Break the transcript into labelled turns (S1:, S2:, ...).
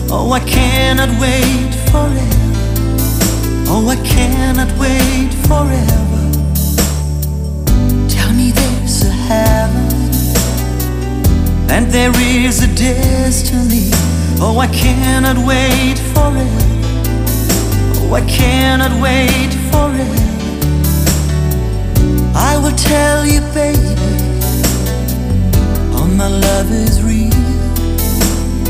S1: Oh, I cannot wait forever. Oh, I cannot wait forever. Tell me there's a heaven and there is a destiny. Oh, I cannot wait forever. Oh, I cannot wait forever.